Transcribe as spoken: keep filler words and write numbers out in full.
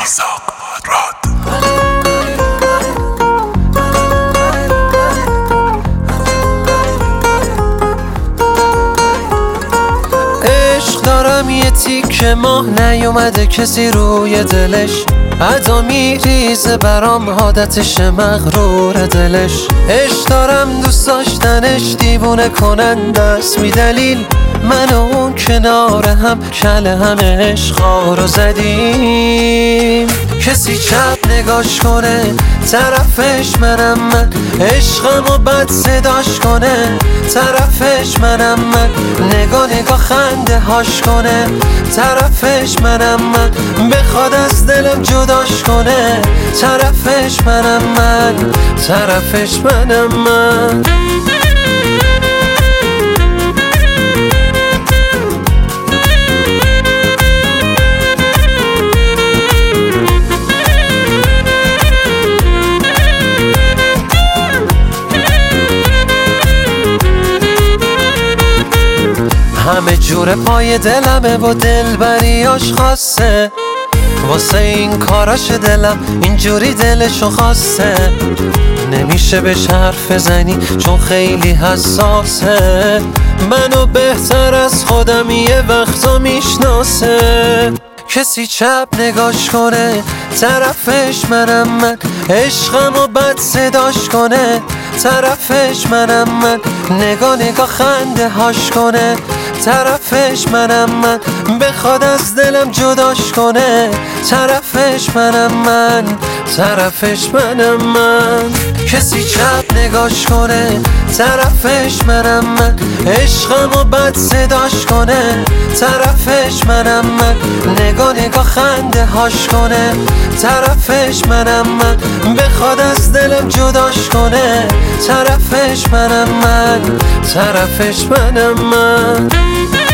میثاق راد. عشق دارم یه تیکه ماه نیومده کسی روی دلش، ادا میریزه برام عادتش مغرور دلش. عشق دارم دوست داشتنش دیوونه کننده است، بی دلیل من و اون کنار هم کله هم عشقا رو زدیم. کسی چپ نگاش کنه طرفش منم من، عشقم و بد صداش کنه طرفش منم من، نگاه نگاه خنده هاش کنه طرفش منم من، بخواد از دلم جداش کنه طرفش منم من، طرفش منم من. همه جور پای دلمه و دلبریاش خاصه، واسه این کاراش دلم اینجوری دلشو خواسته. نمیشه بهش حرف بزنی چون خیلی حساسه، منو بهتر از خودم یه وقتا میشناسه. کسی چپ نگاش کنه طرفش منم من، عشقم و بد صداش کنه طرفش منم من، نگاه نگاه خنده هاش کنه طرفش منم من، بخواد از دلم جداش کنه طرفش منم من، طرفش منم من. کسی چپ نگاش کنه طرفش منم من، عشقم و بد صداش کنه طرفش منم من، نگاه نگاه خنده هاش کنه طرفش منم من، بخواد از دلم جداش کنه طرفش منم من، طرفش منم من.